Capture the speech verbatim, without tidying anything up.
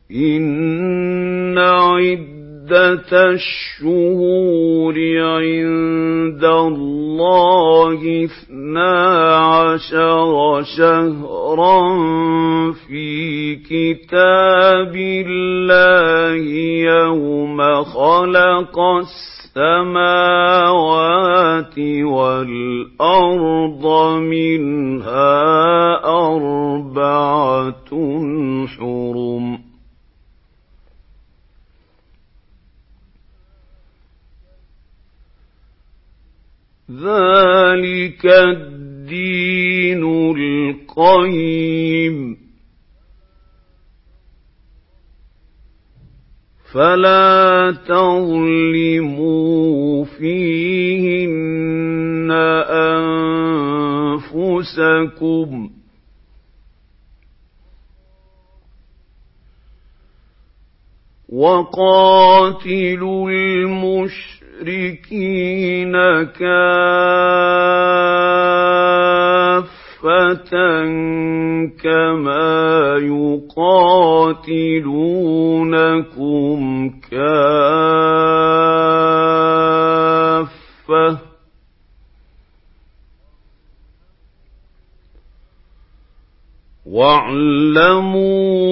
إِنَّ عِدَّةَ الشُّهُورِ عِندَ اللَّهِ اثْنَا عَشَرَ شَهْرًا فِي كِتَابِ اللَّهِ يَوْمَ خَلَقَ السَّمَاوَاتِ وَالْأَرْضَ مِنْهَا أَرْبَعَةٌ حُرُمٌ ۚ ذَلِكَ الدِّينُ الْقَيِّمُ ۚ فَلَا تَظْلِمُوا فِيهِنَّ أَنفُسَكُمْ ۚ وَقَاتِلُوا الْمُشْرِكِينَ كَافَّةً كَمَا يُقَاتِلُونَكُمْ كَافَّةً ۚ وَاعْلَمُوا